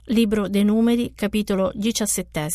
Libro dei Numeri, capitolo 17.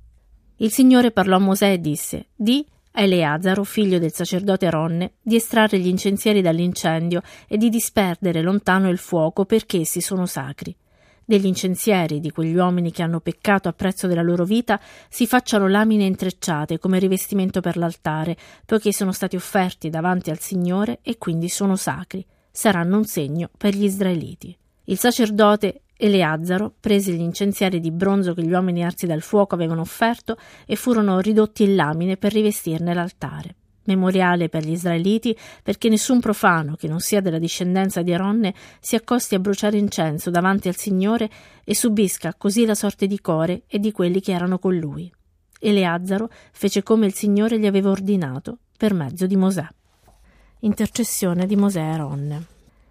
Il Signore parlò a Mosè e disse: Di a Eleazaro, figlio del sacerdote Aronne, di estrarre gli incensieri dall'incendio e di disperdere lontano il fuoco, perché essi sono sacri. Degli incensieri di quegli uomini che hanno peccato a prezzo della loro vita si facciano lamine intrecciate come rivestimento per l'altare, poiché sono stati offerti davanti al Signore e quindi sono sacri. Saranno un segno per gli israeliti. Il sacerdote Eleazaro prese gli incensieri di bronzo che gli uomini arsi dal fuoco avevano offerto e furono ridotti in lamine per rivestirne l'altare. Memoriale per gli israeliti, perché nessun profano che non sia della discendenza di Aronne si accosti a bruciare incenso davanti al Signore e subisca così la sorte di Core e di quelli che erano con lui. Eleazaro fece come il Signore gli aveva ordinato per mezzo di Mosè. Intercessione di Mosè e Aronne.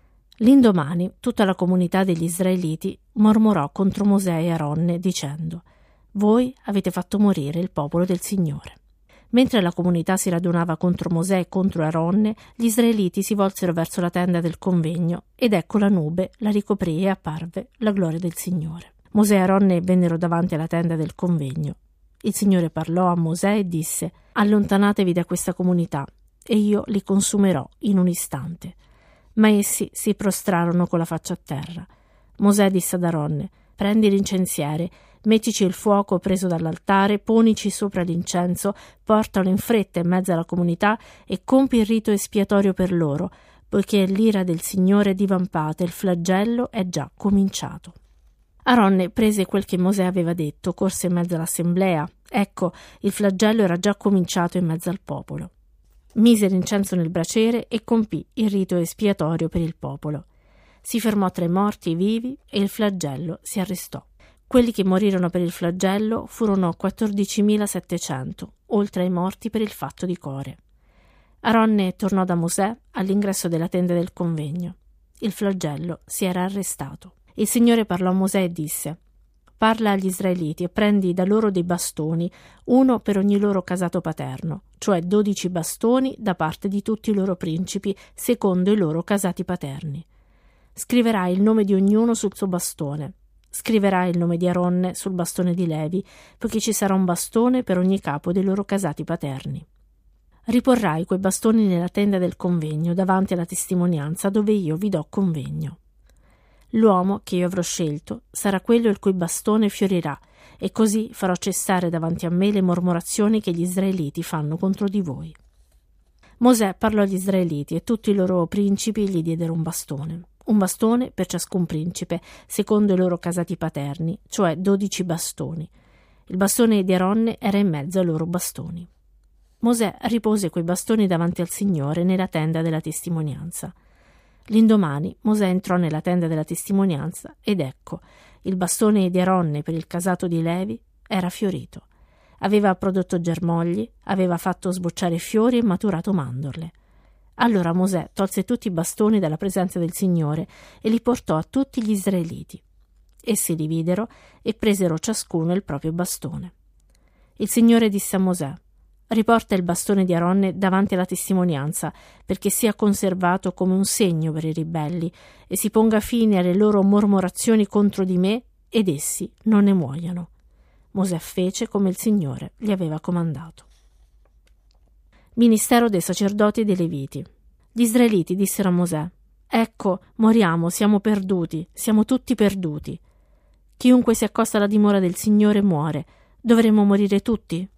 L'indomani tutta la comunità degli israeliti mormorò contro Mosè e Aronne dicendo: Voi avete fatto morire il popolo del Signore. Mentre la comunità si radunava contro Mosè e contro Aronne, gli israeliti si volsero verso la tenda del convegno ed ecco la nube la ricoprì e apparve la gloria del Signore. Mosè e Aronne vennero davanti alla tenda del convegno. Il Signore parlò a Mosè e disse: Allontanatevi da questa comunità e io li consumerò in un istante. Ma essi si prostrarono con la faccia a terra. Mosè disse ad Aronne: Prendi l'incensiere, mettici il fuoco preso dall'altare, ponici sopra l'incenso, portalo in fretta in mezzo alla comunità e compi il rito espiatorio per loro, poiché l'ira del Signore è divampata e il flagello è già cominciato. Aronne prese quel che Mosè aveva detto, corse in mezzo all'assemblea. Ecco, il flagello era già cominciato in mezzo al popolo. Mise l'incenso nel braciere e compì il rito espiatorio per il popolo. Si fermò tra i morti e i vivi e il flagello si arrestò. Quelli che morirono per il flagello furono 14.700, oltre ai morti per il fatto di Core. Aronne tornò da Mosè all'ingresso della tenda del convegno. Il flagello si era arrestato. Il Signore parlò a Mosè e disse: Parla agli israeliti e prendi da loro dei bastoni, uno per ogni loro casato paterno, cioè 12 bastoni da parte di tutti i loro principi, secondo i loro casati paterni. Scriverai il nome di ognuno sul suo bastone. Scriverai il nome di Aronne sul bastone di Levi, poiché ci sarà un bastone per ogni capo dei loro casati paterni. Riporrai quei bastoni nella tenda del convegno, davanti alla testimonianza, dove io vi do convegno. L'uomo che io avrò scelto sarà quello il cui bastone fiorirà, e così farò cessare davanti a me le mormorazioni che gli israeliti fanno contro di voi. Mosè parlò agli israeliti e tutti i loro principi gli diedero un bastone per ciascun principe, secondo i loro casati paterni, cioè 12 bastoni. Il bastone di Aronne era in mezzo ai loro bastoni. Mosè ripose quei bastoni davanti al Signore nella tenda della testimonianza. L'indomani Mosè entrò nella tenda della testimonianza ed ecco, il bastone di Aronne per il casato di Levi era fiorito. Aveva prodotto germogli, aveva fatto sbocciare fiori e maturato mandorle. Allora Mosè tolse tutti i bastoni dalla presenza del Signore e li portò a tutti gli israeliti. Essi li videro e presero ciascuno il proprio bastone. Il Signore disse a Mosè: Riporta il bastone di Aronne davanti alla testimonianza, perché sia conservato come un segno per i ribelli e si ponga fine alle loro mormorazioni contro di me ed essi non ne muoiano. Mosè fece come il Signore gli aveva comandato. Ministero dei sacerdoti e dei Leviti. Gli israeliti dissero a Mosè: Ecco, moriamo, siamo perduti, siamo tutti perduti. Chiunque si accosta alla dimora del Signore muore. Dovremmo morire tutti?